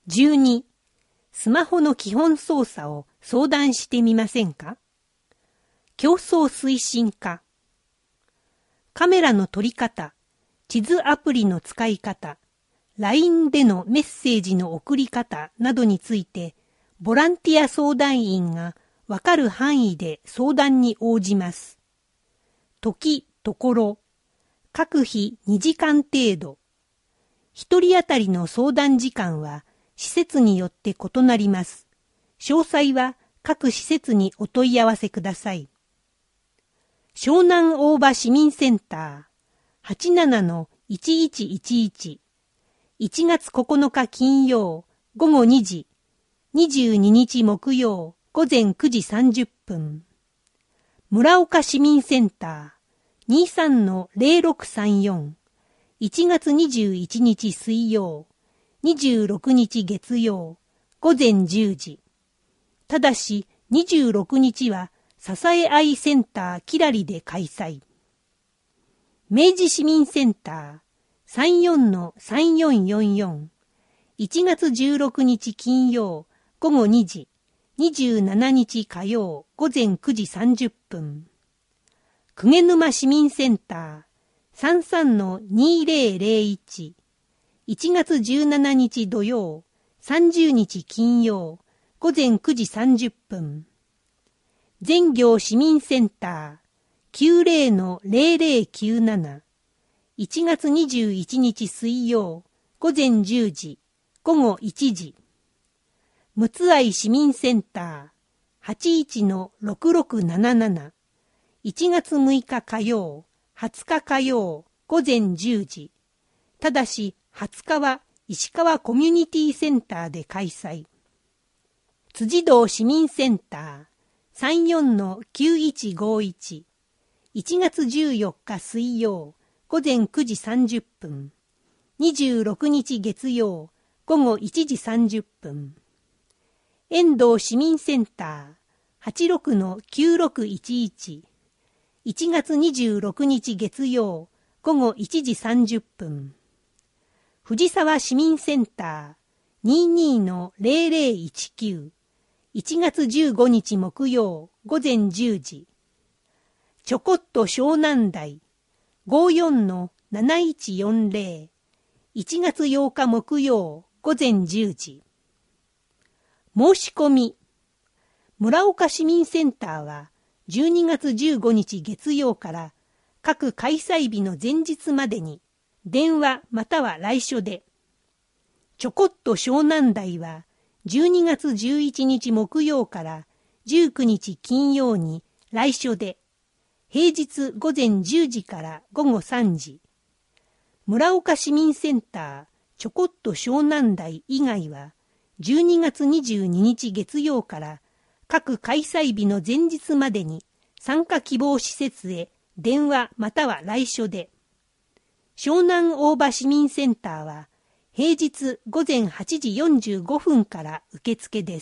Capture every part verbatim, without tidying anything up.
じゅうに、スマホの基本操作を相談してみませんか？競争推進化。カメラの撮り方、地図アプリの使い方、ライン でのメッセージの送り方などについて、ボランティア相談員がわかる範囲で相談に応じます。時、ところ、各日にじかん程度。一人当たりの相談時間は施設によって異なります。詳細は各施設にお問い合わせください。湘南大場市民センター はちななのいちいちいちいち いちがつここのか金曜午後にじ、にじゅうににち木曜午前くじさんじゅっぷん。村岡市民センター にじゅうさんのぜろろくさんよん いちがつにじゅういちにち水曜にじゅうろくにち月曜午前じゅうじ。ただしにじゅうろくにちは支え合いセンターキラリで開催。明治市民センター さんじゅうよんのさんよんよんよん いちがつじゅうろくにち金曜午後にじ、にじゅうしちにち火曜午前くじさんじゅっぷん。鵠沼市民センター さんじゅうさんのにぜろぜろいち いちがつじゅうしちにち土曜さんじゅうにち金曜午前くじさんじゅっぷん。全行市民センター きゅうぜろのぜろぜろきゅうなな いちがつにじゅういちにち水曜午前じゅうじ午後いちじ。むつあい市民センター はちいちのろくろくなななな いちがつむいか火曜はつか火曜午前じゅうじ。ただしはつかは石川コミュニティセンターで開催。辻堂市民センター さんじゅうよんのきゅういちごいち いちがつじゅうよっか水曜午前くじさんじゅっぷん。にじゅうろくにち月曜午後いちじさんじゅっぷん。遠藤市民センター はちじゅうろくのきゅうろくいちいち いちがつにじゅうろくにち月曜午後いちじさんじゅっぷん。藤沢市民センター にじゅうにのぜろぜろいちきゅう いちがつじゅうごにち木曜午前じゅうじ。ちょこっと湘南台 ごじゅうよんのなないちよんぜろ いちがつようか木曜午前じゅうじ。申し込み。村岡市民センターはじゅうにがつじゅうごにち月曜から各開催日の前日までに電話または来所で。ちょこっと湘南台はじゅうにがつじゅういちにち木曜からじゅうくにち金曜に来所で。平日午前じゅうじから午後さんじ。村岡市民センターちょこっと湘南台以外はじゅうにがつにじゅうににち月曜から各開催日の前日までに参加希望施設へ電話または来所で。湘南大場市民センターは平日午前はちじよんじゅうごふんから受付です。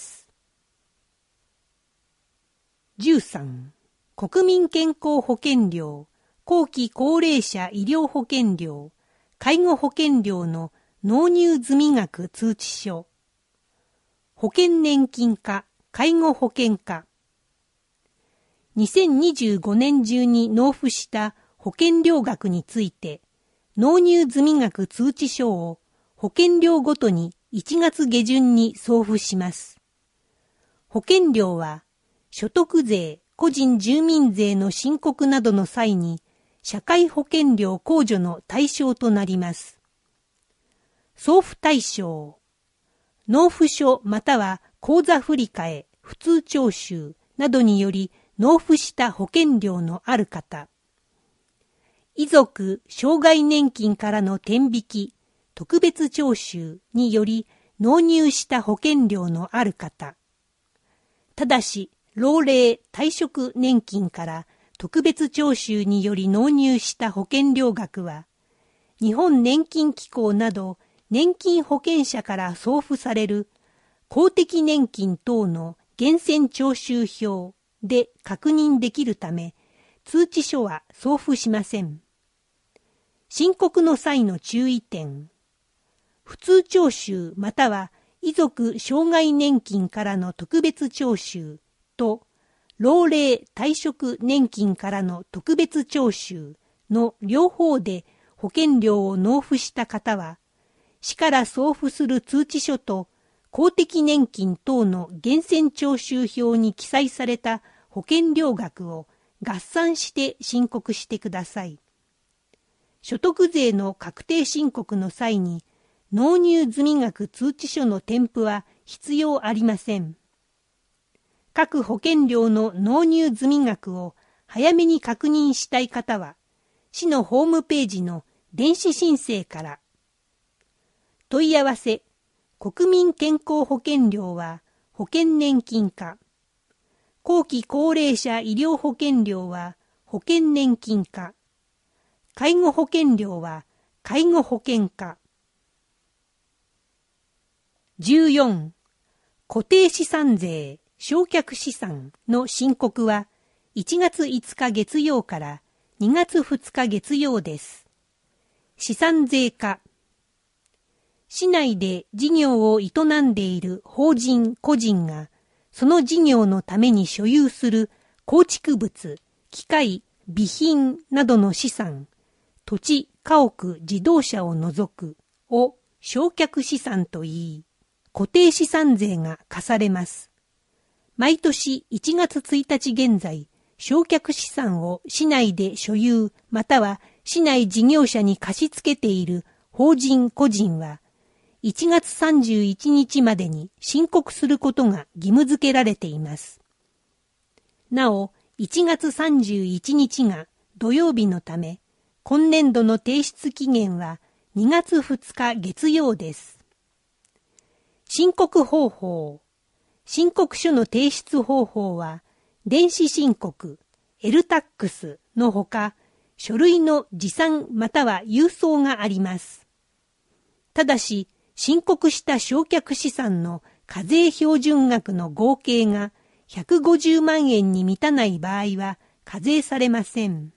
じゅうさん、国民健康保険料、後期高齢者医療保険料、介護保険料の納入済額通知書。保険年金化、介護保険化。にせんにじゅうごねん中に納付した保険料額について、納入済額通知書を保険料ごとにいちがつげじゅんに送付します。保険料は、所得税、個人住民税の申告などの際に、社会保険料控除の対象となります。送付対象。納付書または口座振替、普通徴収などにより納付した保険料のある方。遺族、障害年金からの転引き、特別徴収により納入した保険料のある方。ただし、老齢、退職年金から特別徴収により納入した保険料額は、日本年金機構など年金保険者から送付される公的年金等の源泉徴収票で確認できるため、通知書は送付しません。申告の際の注意点。普通徴収または遺族障害年金からの特別徴収と老齢退職年金からの特別徴収の両方で保険料を納付した方は、市から送付する通知書と公的年金等の源泉徴収票に記載された保険料額を合算して申告してください。所得税の確定申告の際に、納入済額通知書の添付は必要ありません。各保険料の納入済額を早めに確認したい方は、市のホームページの電子申請から。問い合わせ、国民健康保険料は保険年金課。後期高齢者医療保険料は保険年金課。介護保険料は介護保険課。じゅうよん. 固定資産税償却資産の申告はいちがついつか月曜からにがつふつか月曜です。資産税課。市内で事業を営んでいる法人個人がその事業のために所有する構築物、機械、備品などの資産、土地、家屋、自動車を除くを償却資産と言い、固定資産税が課されます。毎年いちがつついたち現在、償却資産を市内で所有または市内事業者に貸し付けている法人個人はいちがつさんじゅういちにちまでに申告することが義務付けられています。なお、いちがつさんじゅういちにちが土曜日のため、今年度の提出期限はにがつふつか月曜です。申告方法。申告書の提出方法は、電子申告、エルタックス のほか、書類の持参または郵送があります。ただし、申告した償却資産の課税標準額の合計がひゃくごじゅうまんえんに満たない場合は課税されません。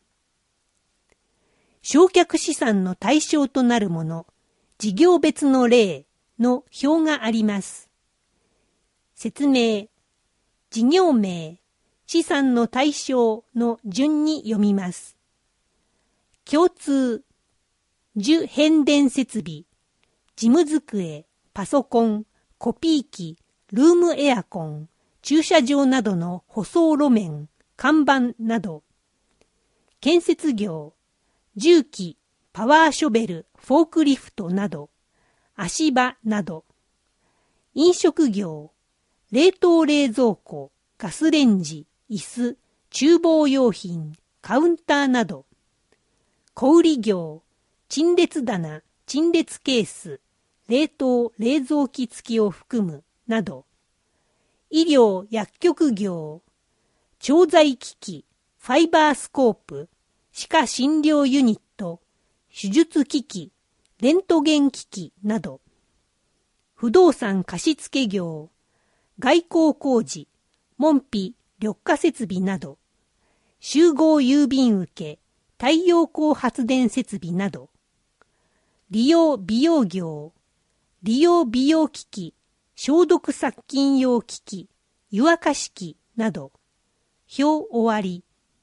償却資産の対象となるもの、事業別の例の表があります。説明、事業名、資産の対象の順に読みます。共通、受変電設備、事務机、パソコン、コピー機、ルームエアコン、駐車場などの舗装路面、看板など。建設業、重機、パワーショベル、フォークリフトなど、足場など。飲食業、冷凍冷蔵庫、ガスレンジ、椅子、厨房用品、カウンターなど。小売業、陳列棚、陳列ケース、冷凍冷蔵機付きを含むなど。医療薬局業、調剤機器、ファイバースコープ、歯科診療ユニット、手術機器、レントゲン機器など。不動産貸付業、外構工事、門扉、緑化設備など。集合郵便受け、太陽光発電設備など。利用美容業、利用美容機器、消毒殺菌用機器、湯沸かし器など。表終わり。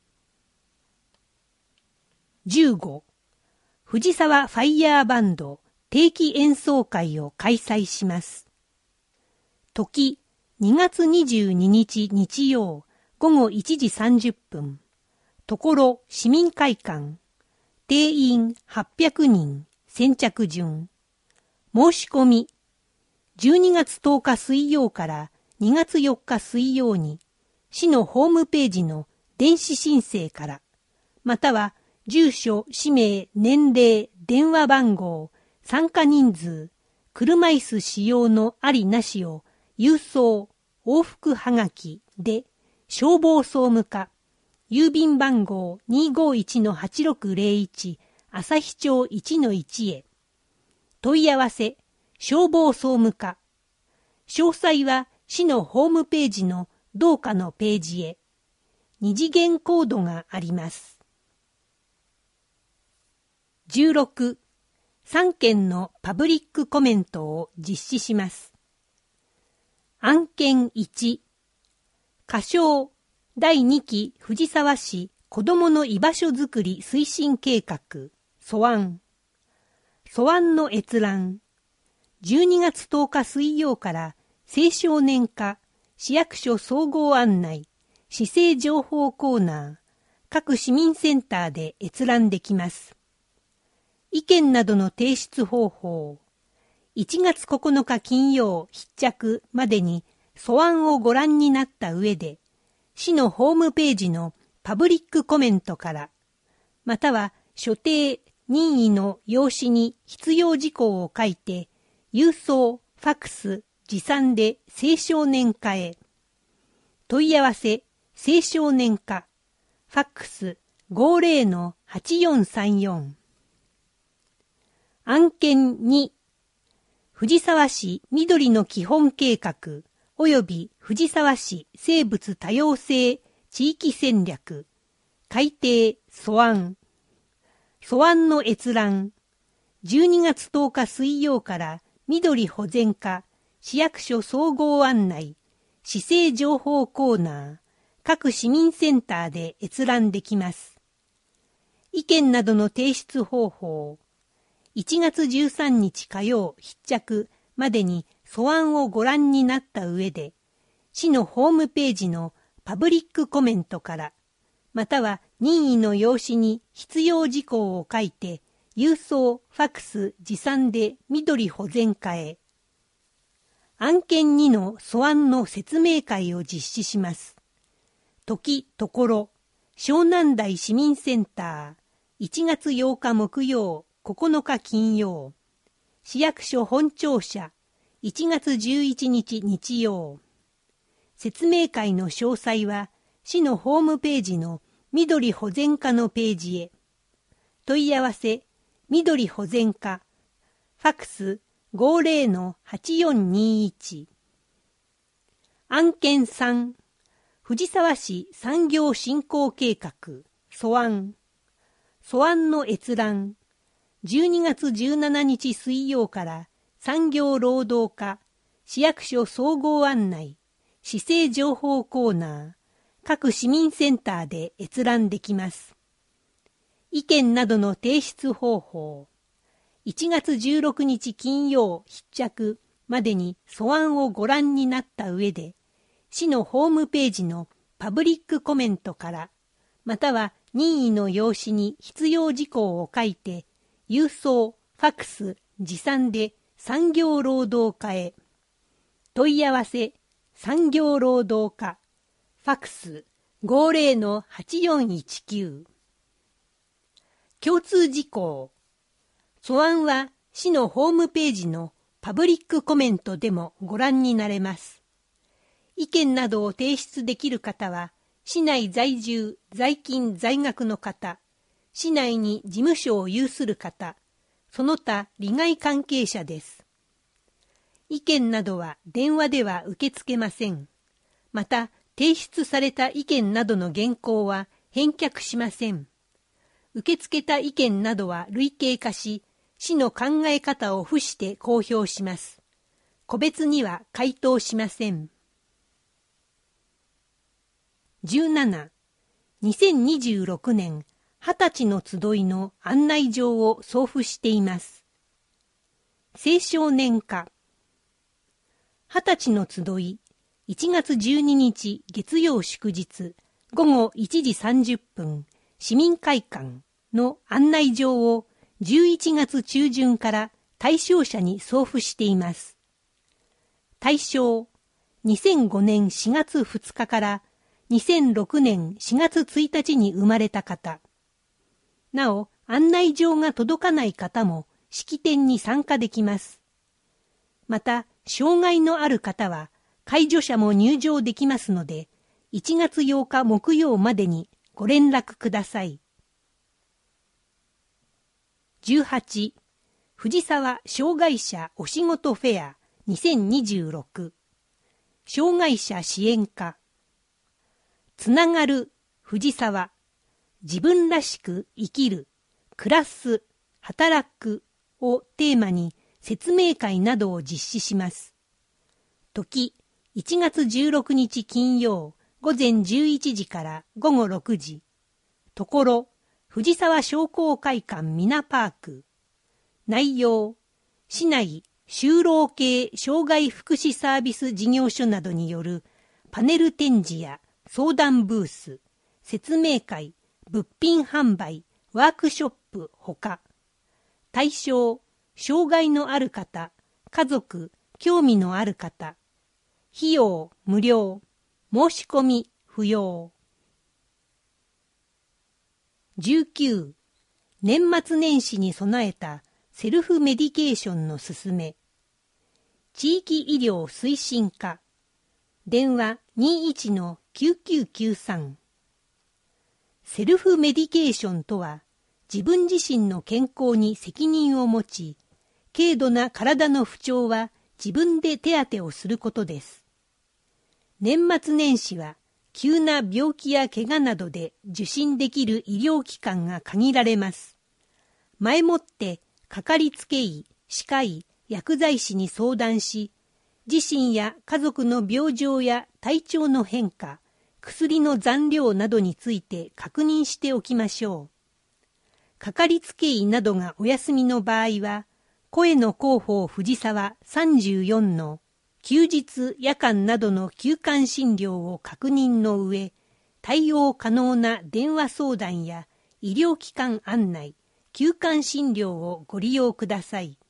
じゅうご. 藤沢ファイヤーバンド定期演奏会を開催します。時、にがつにじゅうににち日曜ごごいちじさんじゅっぷん。ところ市民会館。定員はっぴゃくにん。先着順。申し込み。じゅうにがつとおか水曜からにがつよっか水曜に市のホームページの電子申請から、または住所、氏名、年齢、電話番号、参加人数、車椅子使用のありなしを郵送、往復はがきで消防総務課、郵便番号 にーごーいちのはちろくぜろいち 朝日町 いちのいち へ。問い合わせ、消防総務課。詳細は市のホームページの同課のページへ。二次元コードがあります。じゅうろく. さんけんのパブリックコメントを実施します。 案件いち、仮称だいにき藤沢市子どもの居場所づくり推進計画、素案。素案の閲覧。じゅうにがつとおか水曜から青少年課市役所総合案内市政情報コーナー各市民センターで閲覧できます。意見などの提出方法。いちがつここのか金曜必着までに素案をご覧になった上で、市のホームページのパブリックコメントから、または所定任意の用紙に必要事項を書いて、郵送、ファックス、持参で青少年課へ。問い合わせ、青少年課、ファックス ごーぜろのはちよんさんよん。案件に、藤沢市緑の基本計画及び藤沢市生物多様性地域戦略改定素案。素案の閲覧。じゅうにがつとおか水曜から緑保全課市役所総合案内市政情報コーナー各市民センターで閲覧できます。意見などの提出方法。いちがつじゅうさんにち火曜必着までに素案をご覧になった上で、市のホームページのパブリックコメントから、または任意の用紙に必要事項を書いて、郵送、ファックス、持参で緑保全課へ。案件にの素案の説明会を実施します。時、ところ、湘南台市民センター、いちがつようか木曜、ここのか金曜。市役所本庁舎、いちがつじゅういちにち日曜。説明会の詳細は、市のホームページの緑保全課のページへ。問い合わせ、緑保全課、ファックス ごーぜろのはちよんにいち。案件さん、藤沢市産業振興計画、素案。素案の閲覧。じゅうにがつじゅうしちにち水曜から産業労働課市役所総合案内市政情報コーナー各市民センターで閲覧できます。意見などの提出方法。いちがつじゅうろくにち金曜必着までに素案をご覧になった上で、市のホームページのパブリックコメントから、または任意の用紙に必要事項を書いて、郵送、ファックス、持参で産業労働課へ。問い合わせ、産業労働課、ファックス ごーぜろのはちよんいちきゅう。共通事項。素案は市のホームページのパブリックコメントでもご覧になれます。意見などを提出できる方は、市内在住、在勤、在学の方、市内に事務所を有する方、その他利害関係者です。意見などは電話では受け付けません。また、提出された意見などの原稿は返却しません。受け付けた意見などは類型化し、市の考え方を付して公表します。個別には回答しません。じゅうなな、にせんにじゅうろくねんはたちの集いの案内状を送付しています。青少年課。はたちの集い、いちがつじゅうににち月曜祝日、ごごいちじさんじゅっぷん、市民会館の案内状をじゅういちがつちゅうじゅんから対象者に送付しています。対象、にせんごねんしがつふつかからにせんろくねんしがつついたちに生まれた方。なお、案内状が届かない方も式典に参加できます。また、障害のある方は、介助者も入場できますので、いちがつようか木曜までにご連絡ください。じゅうはち、藤沢障害者お仕事フェアにせんにじゅうろく。障害者支援課。つながる藤沢。自分らしく生きる、暮らす、働くをテーマに説明会などを実施します。時、 いちがつじゅうろくにち金曜午前じゅういちじから午後ろくじ。ところ、藤沢商工会館ミナパーク。内容、市内就労系障害福祉サービス事業所などによるパネル展示や相談ブース、説明会、物品販売、ワークショップほか。対象、障害のある方、家族、興味のある方。費用無料、申し込み不要。じゅうきゅう. 年末年始に備えたセルフメディケーションのすすめ。地域医療推進課。電話 にいちのきゅうきゅうきゅうさん。セルフメディケーションとは、自分自身の健康に責任を持ち、軽度な体の不調は自分で手当てをすることです。年末年始は、急な病気や怪我などで受診できる医療機関が限られます。前もってかかりつけ医、歯科医、薬剤師に相談し、自身や家族の病状や体調の変化、薬の残量などについて確認しておきましょう。かかりつけ医などがお休みの場合は、声の広報藤沢さんじゅうよんの休日夜間などの休館診療を確認の上、対応可能な電話相談や医療機関案内、休館診療をご利用ください。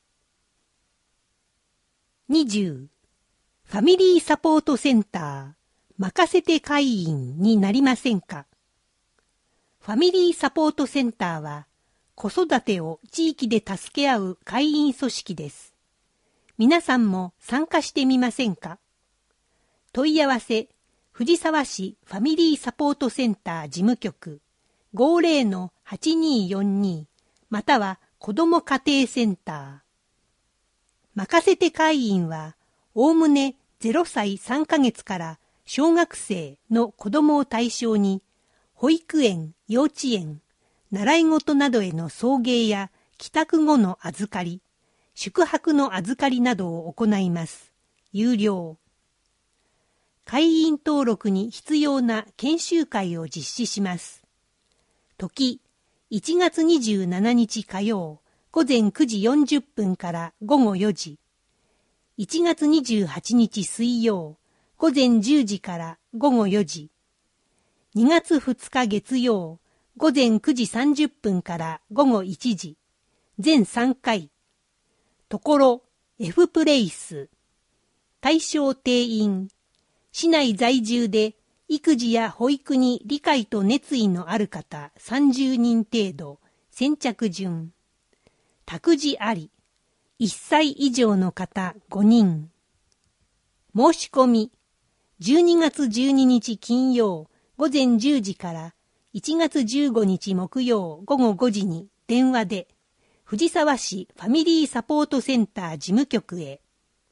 にじゅう. ファミリーサポートセンター、任せて会員になりませんか？ファミリーサポートセンターは、子育てを地域で助け合う会員組織です。皆さんも参加してみませんか？問い合わせ、藤沢市ファミリーサポートセンター事務局 ごじゅうのはちにーよんに または子ども家庭センター。任せて会員は、おおむねゼロさいさんかげつから小学生の子どもを対象に、保育園、幼稚園、習い事などへの送迎や帰宅後の預かり、宿泊の預かりなどを行います。有料。会員登録に必要な研修会を実施します。時、いちがつにじゅうしちにち火曜、午前くじよんじゅっぷんから午後よじ。いちがつにじゅうはちにち水曜、午前じゅうじから午後よじ。にがつふつか月曜、午前くじさんじゅっぷんから午後いちじ。全さんかい。ところ、F プレイス。対象定員。市内在住で育児や保育に理解と熱意のある方さんじゅうにん程度。先着順。託児あり。いっさい以上の方ごにん。申し込み。じゅうにがつじゅうににち金曜午前じゅうじからいちがつじゅうごにち木曜午後ごじに電話で藤沢市ファミリーサポートセンター事務局へ。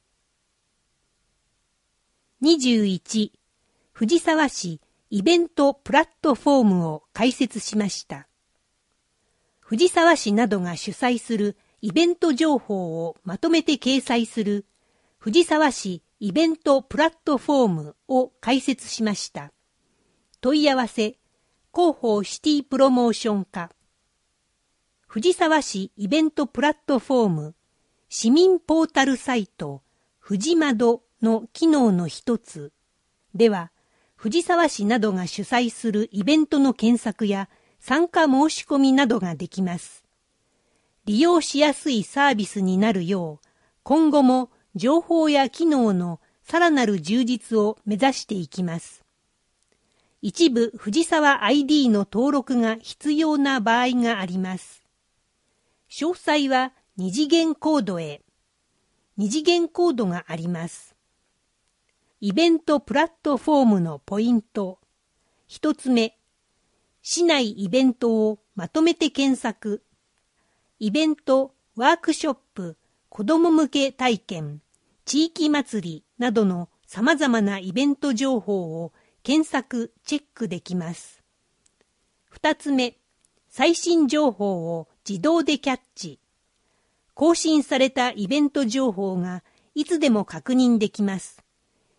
にじゅういち. 藤沢市イベントプラットフォームを開設しました。藤沢市などが主催するイベント情報をまとめて掲載する藤沢市イベントプラットフォームを開設しました。問い合わせ、広報シティプロモーション課。藤沢市イベントプラットフォーム、市民ポータルサイト、藤窓の機能の一つでは、藤沢市などが主催するイベントの検索や参加申し込みなどができます。利用しやすいサービスになるよう、今後も情報や機能のさらなる充実を目指していきます。一部藤沢 アイディー の登録が必要な場合があります。詳細は二次元コードへ。二次元コードがあります。イベントプラットフォームのポイント。一つ目、市内イベントをまとめて検索。イベント、ワークショップ、子ども向け体験、地域祭りなどのさまざまなイベント情報を検索・チェックできます。二つ目、最新情報を自動でキャッチ。更新されたイベント情報がいつでも確認できます。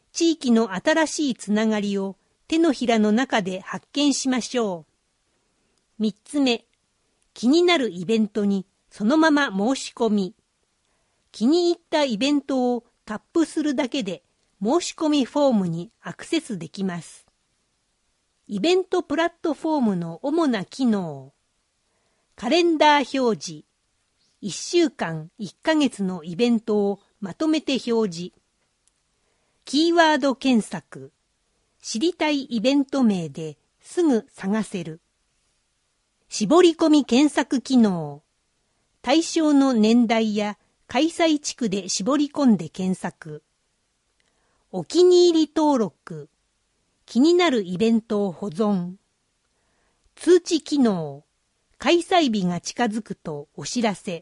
地域の新しいつながりを手のひらの中で発見しましょう。三つ目、気になるイベントにそのまま申し込み。気に入ったイベントをタップするだけで申し込みフォームにアクセスできます。イベントプラットフォームの主な機能。カレンダー表示。いっしゅうかん、いっかげつのイベントをまとめて表示。キーワード検索。知りたいイベント名ですぐ探せる。絞り込み検索機能。対象の年代や開催地区で絞り込んで検索。お気に入り登録。気になるイベントを保存。通知機能。開催日が近づくとお知らせ。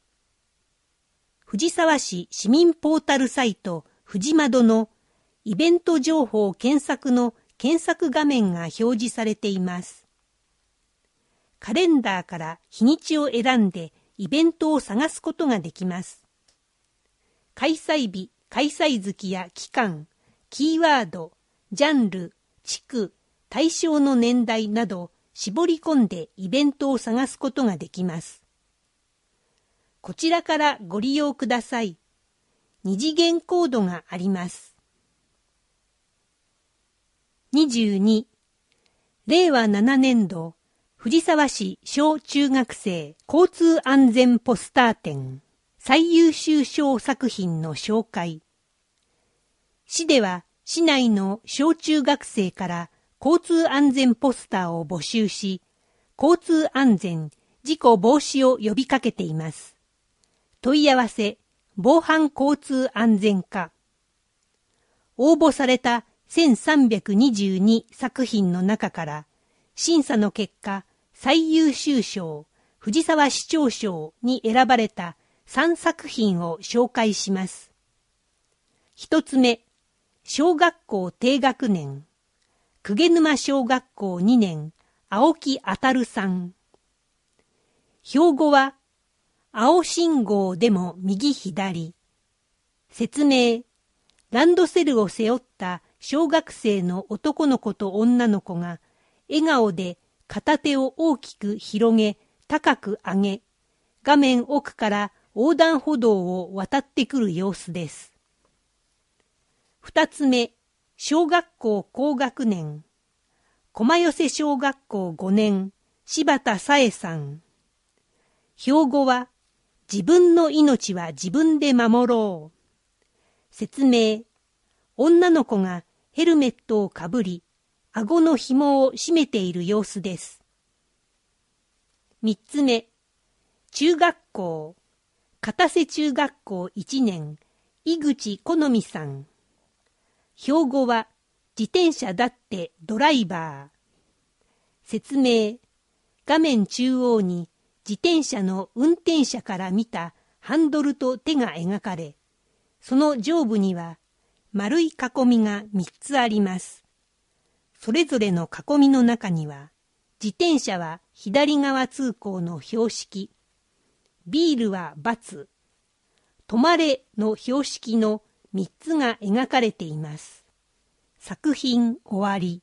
藤沢市市民ポータルサイト藤窓のイベント情報検索の検索画面が表示されています。カレンダーから日にちを選んでイベントを探すことができます。開催日、開催月や期間、キーワード、ジャンル、地区、対象の年代など絞り込んでイベントを探すことができます。こちらからご利用ください。二次元コードがあります。にじゅうに、れいわななねんど藤沢市小中学生交通安全ポスター展最優秀賞作品の紹介。市では市内の小中学生から交通安全ポスターを募集し、交通安全、事故防止を呼びかけています。問い合わせ、防犯交通安全課。応募されたせんさんびゃくにじゅうに作品の中から、審査の結果、最優秀賞、藤沢市長賞に選ばれたさんさく品を紹介します。一つ目、小学校低学年、鵠沼小学校にねん、青木あたるさん。標語は、青信号でも右左。説明、ランドセルを背負った小学生の男の子と女の子が、笑顔で片手を大きく広げ、高く上げ、画面奥から横断歩道を渡ってくる様子です。二つ目、小学校高学年、駒寄小学校ごねん、柴田紗恵さん。標語は、自分の命は自分で守ろう。説明、女の子がヘルメットをかぶり、顎の紐を締めている様子です。三つ目、中学校、片瀬中学校いちねん、井口好美さん。標語は、自転車だってドライバー。説明、画面中央に自転車の運転者から見たハンドルと手が描かれ、その上部には丸い囲みがみっつあります。それぞれの囲みの中には、自転車は左側通行の標識、ビールは×、止まれの標識のみっつが描かれています。作品終わり。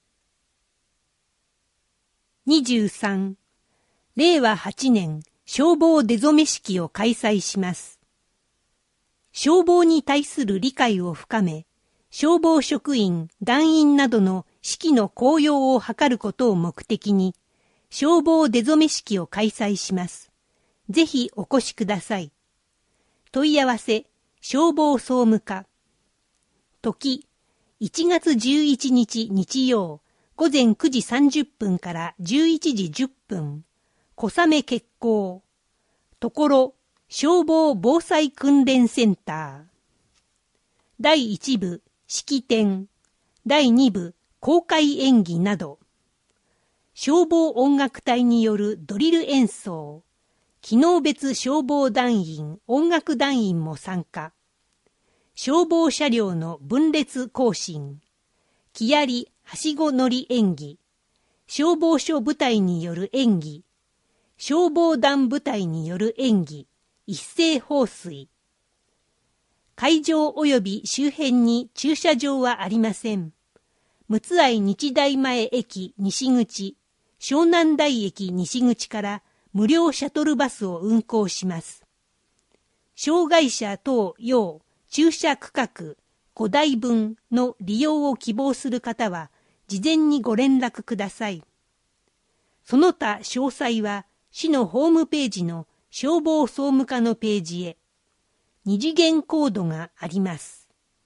にじゅうさん、れいわはちねん消防出初め式を開催します。消防に対する理解を深め、消防職員、団員などの士気の高揚を図ることを目的に、消防出初め式を開催します。ぜひお越しください。問い合わせ、消防総務課。時、いちがつじゅういちにち日曜、午前くじさんじゅっぷんからじゅういちじじゅっぷん。小雨決行。ところ、消防防災訓練センター。だいいち部、式典。だいに部、公開演技など。消防音楽隊によるドリル演奏。機能別消防団員、音楽団員も参加。消防車両の分列行進。木槍、はしご乗り演技。消防署部隊による演技。消防団部隊による演技。一斉放水。 会場及び周辺に駐車場はありません。陸奥愛日大前駅西口、湘南台駅西口から無料シャトルバスを運行します。障害者等要駐車区画ごだいぶんの利用を希望する方は事前にご連絡ください。その他詳細は市のホームページの消防総務課のページへ。二次元コードがあります。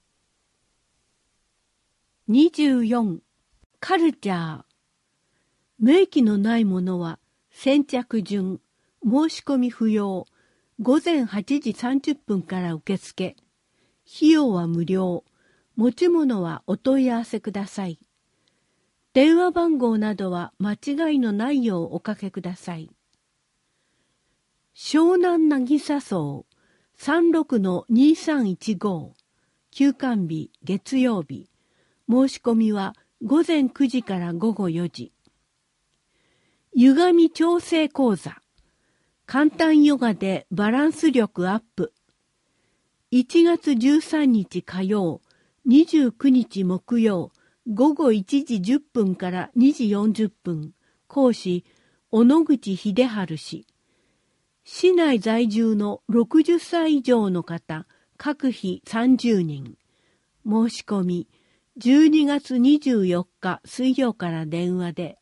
にじゅうよん. カルチャー。明記のないものは先着順、申し込み不要、ごぜんはちじさんじゅっぷんから受付。費用は無料。持ち物はお問い合わせください。電話番号などは間違いのないようおかけください。湘南渚荘 さんろくのにさんいちご 休館日月曜日。申し込みはごぜんくじからごごよじ。歪み調整講座。簡単ヨガでバランス力アップ。いちがつじゅうさんにち火曜、にじゅうくにち木曜、ごごいちじじゅっぷんからにじよんじゅっぷん。講師、小野口秀治氏。市内在住のろくじゅっさい以上の方、各費さんじゅうにん。申し込み、じゅうにがつにじゅうよっか水曜から電話で。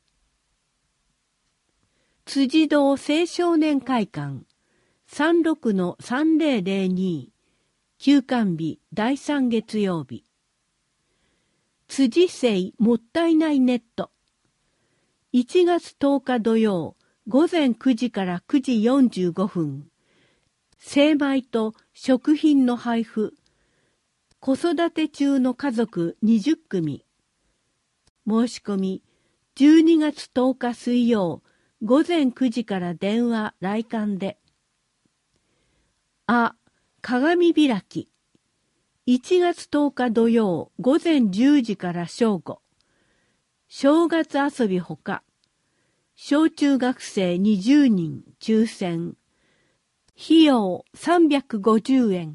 辻堂青少年会館 さんろくのさんぜろぜろに 休館日だいさん月曜日。辻生もったいないネットいちがつとおか土曜ごぜんくじからくじよんじゅうごふん。精米と食品の配布。子育て中の家族にじゅっくみ。申し込みじゅうにがつとおか水曜ごぜんくじから電話来館で。あ、鏡開き。いちがつとおか土曜ごぜんじゅうじから正午。正月遊びほか。小中学生にじゅうにん抽選。費用さんびゃくごじゅうえん。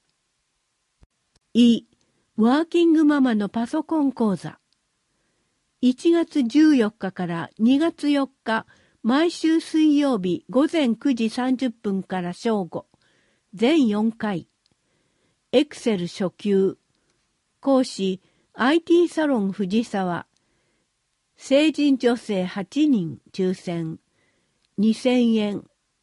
い、ワーキングママのパソコン講座。いちがつじゅうよっかからにがつよっか、毎週水曜日ごぜんくじさんじゅっぷんから正午。全よんかい。エクセル初級。講師、アイティー サロン藤沢。成人女性はちにん抽選。にせんえん。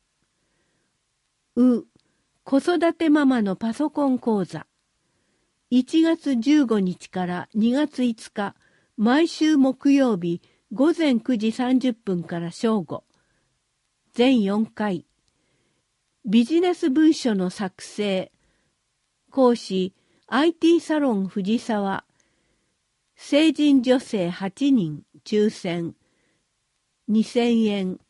う、子育てママのパソコン講座。いちがつじゅうごにちからにがついつか、毎週木曜日ごぜんくじさんじゅっぷんから正午。全よんかい。ビジネス文書の作成。講師、アイティー サロン藤沢。成人女性はちにん抽選。にせんえん。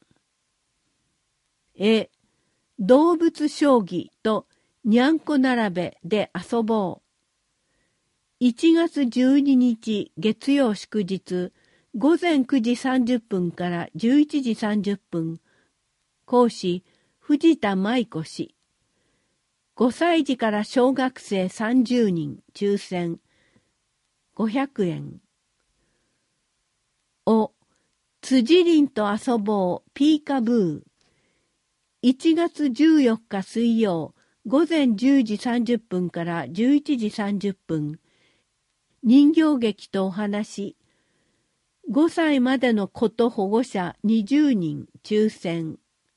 え、動物将棋とにゃんこ並べで遊ぼう。いちがつじゅうににち月曜祝日ごぜんくじさんじゅっぷんからじゅういちじさんじゅっぷん。講師、藤田舞子氏。ごさいじから小学生さんじゅうにん抽選。ごひゃくえん。お、辻凛と遊ぼうピーカブー。いちがつじゅうよっか水曜ごぜんじゅうじさんじゅっぷんからじゅういちじさんじゅっぷん。人形劇とお話。ごさいまでの子と保護者にじゅうにん抽選。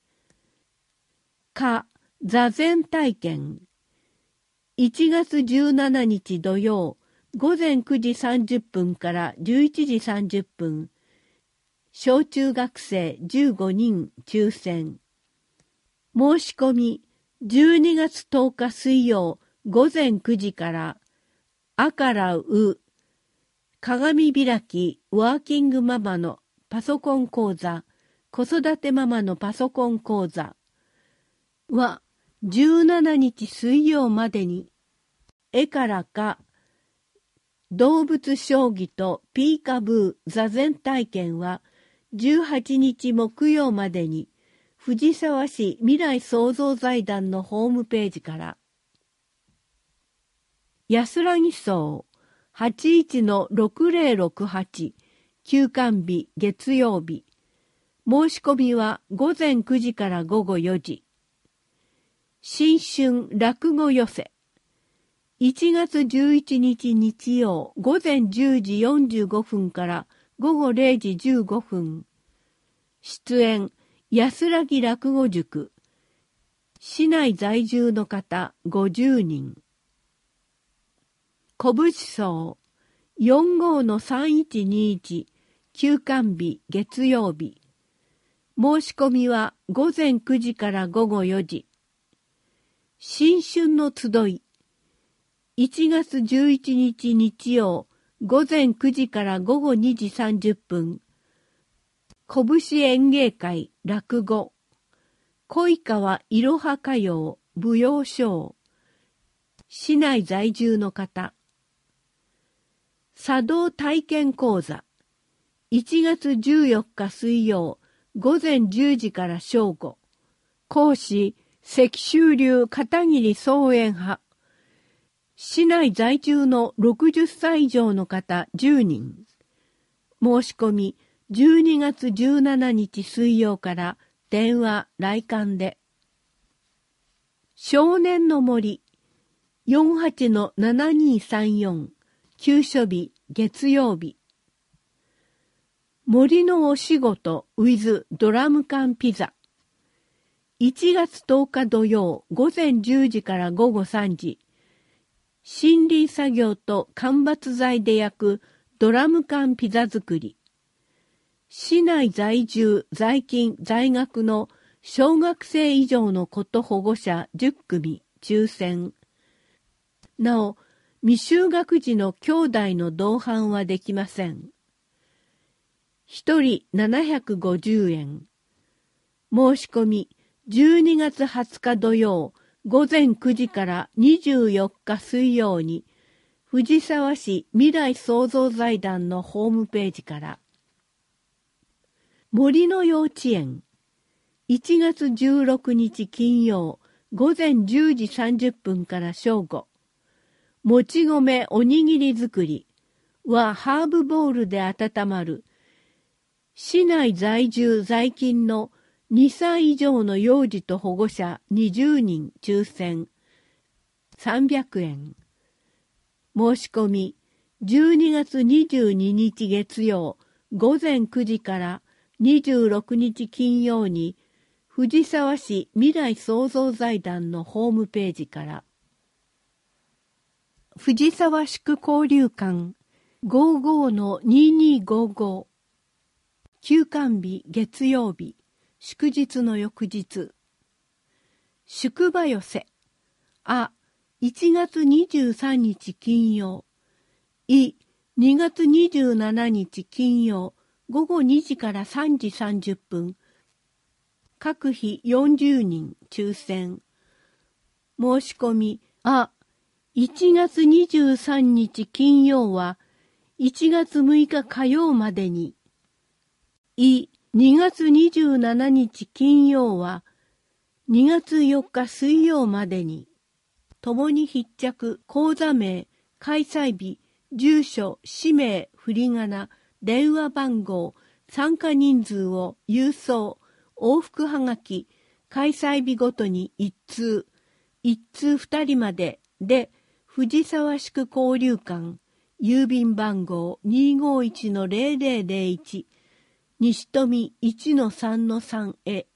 か、座禅体験。いちがつじゅうしちにち土曜ごぜんくじさんじゅっぷんからじゅういちじさんじゅっぷん。小中学生じゅうごにん抽選。申し込みじゅうにがつとおか水曜ごぜんくじから。あからう、鏡開きワーキングママのパソコン講座、子育てママのパソコン講座はじゅうしちにち水曜までに、絵からか、動物将棋とピーカブー座禅体験はじゅうはちにち木曜までに、藤沢市未来創造財団のホームページから。 安らぎ荘 はちじゅういちのろくぜろろくはち 休館日月曜日。申し込みはごぜんくじからごごよじ。新春落語寄せ。いちがつじゅういちにち日曜ごぜんじゅうじよんじゅうごふんからごごれいじじゅうごふん。出演安らぎ落語塾。市内在住の方ごじゅうにん。小淵荘 よんごのさんいちにいち 休館日月曜日。申し込みはごぜんくじからごごよじ。新春の集い。いちがつじゅういちにち日曜ごぜんくじからごごにじさんじゅっぷん。小節演芸会落語。恋川いろは歌謡舞踊ショー。市内在住の方。茶道体験講座。いちがつじゅうよっか水曜ごぜんじゅうじから正午。講師、石州流片桐宗円派。市内在住のろくじゅっさい以上の方じゅうにん。申し込み、じゅうにがつじゅうしちにち水曜から電話、来館で。少年の森、よんはちのななにさんよん、休所日、月曜日。森のお仕事 with ドラム缶ピザ。いちがつとおか土曜ごぜんじゅうじからごごさんじ。森林作業と間伐材で焼くドラム缶ピザ作り。市内在住、在勤、在学の小学生以上の子と保護者じゅっくみ抽選。なお、未就学児の兄弟の同伴はできません。ひとりななひゃくごじゅうえん。申し込みじゅうにがつはつか土曜ごぜんくじからにじゅうよっか水曜に藤沢市未来創造財団のホームページから。森の幼稚園いちがつじゅうろくにち金曜ごぜんじゅうじさんじゅっぷんから正午。もち米おにぎり作りはハーブボウルで温まる。市内在住在勤のにさい以上の幼児と保護者にじゅうにん抽選さんびゃくえん。申し込みじゅうにがつにじゅうににち月曜ごぜんくじからにじゅうろくにち金曜に藤沢市未来創造財団のホームページから。藤沢地区交流館 ごじゅうごのにじゅうにごじゅうご。休館日月曜日、祝日の翌日。宿場寄せ。あ、いちがつにじゅうさんにち金曜。い、にがつにじゅうしちにち金曜、ごごにじからさんじさんじゅっぷん。各日よんじゅうにん抽選。申し込み、あ、いちがつにじゅうさんにち金曜はいちがつむいか火曜までに。い、にがつにじゅうしちにち金曜はにがつよっか水曜までに。ともに必着、講座名、開催日、住所、氏名、振り仮名、電話番号、参加人数を郵送、往復はがき、開催日ごとにいち通、いち通ふたりまでで、藤沢地区交流館、郵便番号 にーごーいちのぜろぜろぜろいち、西富 いちのさんのさん へ。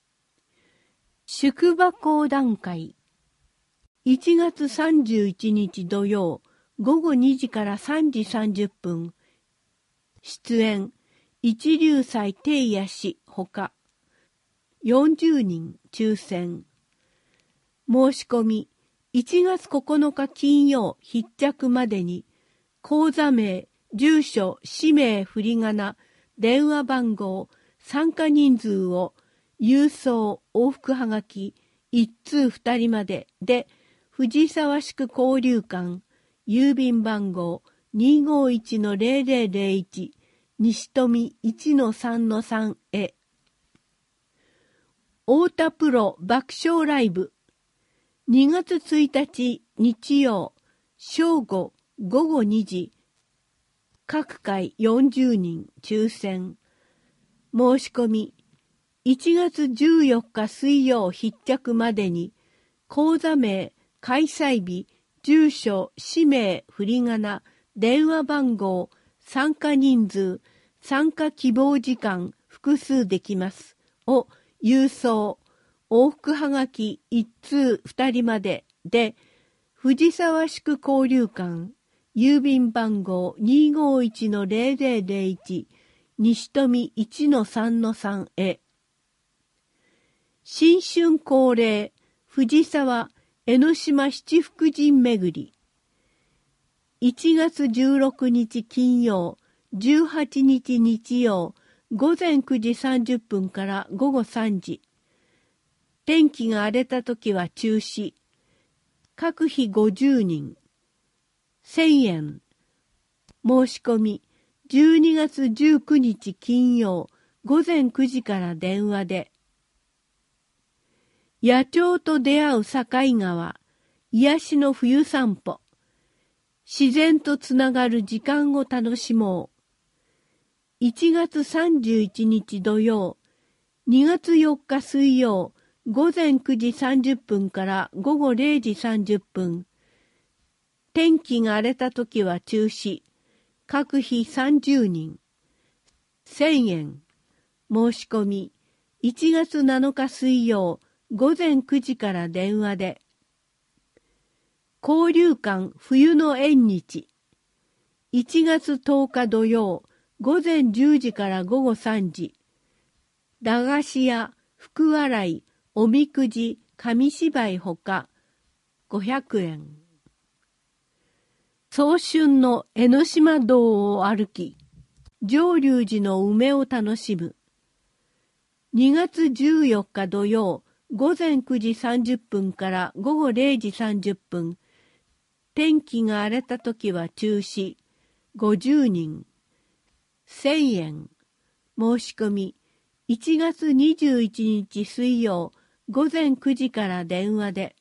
宿場講談会。いちがつさんじゅういちにち土曜、ごごにじからさんじさんじゅっぷん。出演、一龍斎貞也氏ほか。よんじゅうにん抽選。申し込み、いちがつここのか金曜必着までに、講座名、住所、氏名、振り仮名、電話番号、参加人数を郵送、往復はがき、いち通ふたりまでで、藤沢地区交流館、郵便番号 にーごーいちのぜろぜろぜろいち、西富 いちのさんのさん へ。太田プロ爆笑ライブ。にがつついたち日曜、 正午午後にじ、各回よんじゅうにん抽選。申し込み、いちがつじゅうよっか水曜必着までに、講座名、開催日、住所、氏名、振り仮名、電話番号、参加人数、参加希望時間、複数できます。を郵送、往復はがきいち通ふたりまでで、藤沢宿交流館、郵便番号 にーごーいちのゼロゼロゼロいち、西富 いちのさんのさん へ。新春恒例、藤沢江ノ島七福神巡り。いちがつじゅうろくにち金曜、じゅうはちにち日曜、午前くじさんじゅっぷんから午後さんじ。天気が荒れたときは中止。各日ごじゅうにん。せんえん。申し込み、じゅうにがつじゅうくにち金曜、午前くじから電話で。野鳥と出会う境川、癒しの冬散歩。自然とつながる時間を楽しもう。いちがつさんじゅういちにち土曜、にがつよっか水曜、午前くじさんじゅっぷんから午後れいじさんじゅっぷん。天気が荒れたときは中止。各日さんじゅうにん。せんえん。申し込み、いちがつなのか水曜、午前くじから電話で。交流館冬の縁日。いちがつとおか土曜、午前じゅうじから午後さんじ。駄菓子屋、福笑い、おみくじ、紙芝居ほか、ごひゃくえん。早春の江ノ島道を歩き、上隆寺の梅を楽しむ。にがつじゅうよっか土曜、午前くじさんじゅっぷんから午後れいじさんじゅっぷん。天気が荒れたときは中止。ごじゅうにん。せんえん。申し込み、いちがつにじゅういちにち水曜、午前くじから電話で。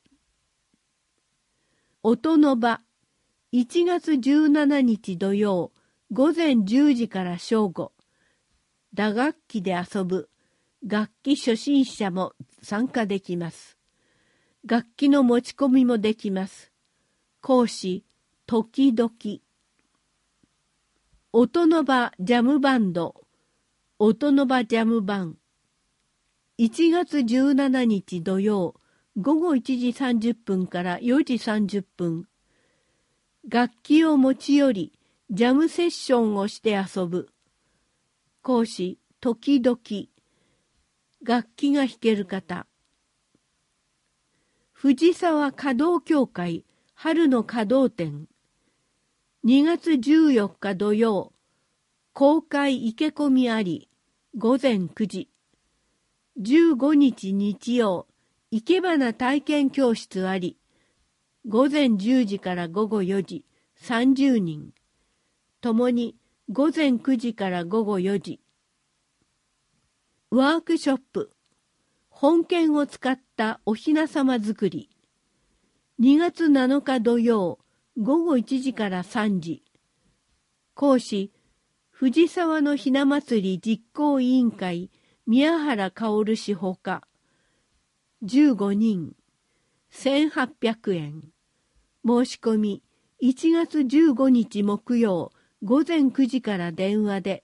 音の場。いちがつじゅうしちにち土曜、午前じゅうじから正午。打楽器で遊ぶ。楽器初心者も参加できます。楽器の持ち込みもできます。講師、時々。音の場ジャムバンド。音の場ジャムバン。いちがつじゅうしちにち土曜、午後いちじさんじゅっぷんからよじさんじゅっぷん。楽器を持ち寄り、ジャムセッションをして遊ぶ。講師、時々。楽器が弾ける方。藤沢華道協会春の華道展。にがつじゅうよっか土曜、公開生け込みあり、午前くじ。じゅうごにち日曜、生け花体験教室あり、午前じゅうじから午後よじ、さんじゅうにん。ともに午前くじから午後よじ。ワークショップ。本剣を使ったお雛様作り。にがつなのか土曜、午後いちじからさんじ。講師、藤沢のひな祭り実行委員会、宮原薫氏ほか。じゅうごにん。せんはっぴゃくえん。申し込み、いちがつじゅうごにち木曜、午前くじから電話で。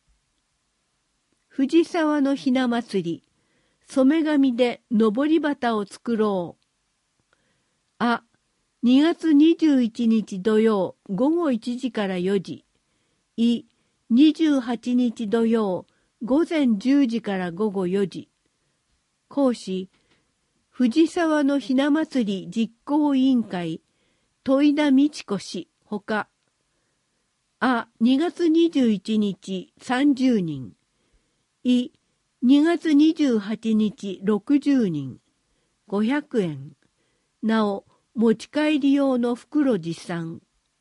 藤沢のひな祭り、染め紙でのぼり旗を作ろう。あ、にがつにじゅういちにち土曜、午後いちじからよじ。い、にじゅうはちにち土曜、午前じゅうじから午後よじ。講師、藤沢のひな祭り実行委員会、戸田美智子氏ほか。あ、にがつにじゅういちにちさんじゅうにん。い、にがつにじゅうはちにちろくじゅうにん。ごひゃくえん。なお、持ち帰り用の袋持参。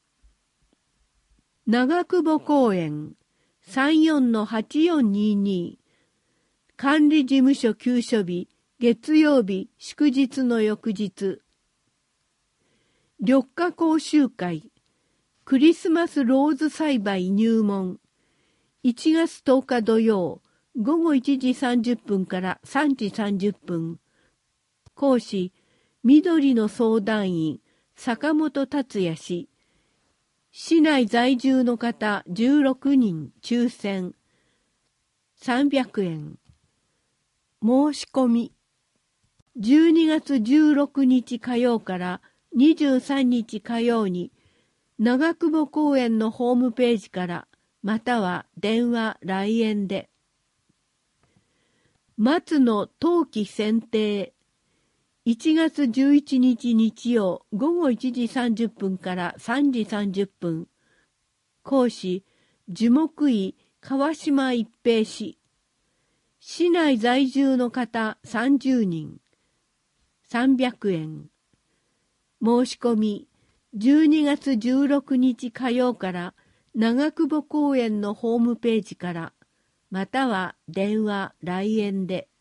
長久保公園 さんよんのはちよんにーにー 管理事務所休所日月曜日祝日の翌日。 緑化講習会、クリスマスローズ栽培入門、いちがつとおか土曜、ごごいちじさんじゅっぷんからさんじさんじゅっぷん。講師、緑の相談員、坂本達也氏。市内在住の方じゅうろくにん抽選。さんびゃくえん。申し込み。じゅうにがつじゅうろくにち火曜からにじゅうさんにち火曜に、長久保公園のホームページから、または電話来園で。松の冬季剪定。いちがつじゅういちにち日曜ごごいちじさんじゅっぷんからさんじさんじゅっぷん。講師、樹木医川島一平氏。市内在住の方さんじゅうにん。さんびゃくえん。申し込み、じゅうにがつじゅうろくにち火曜から長久保公園のホームページから、または電話来園で。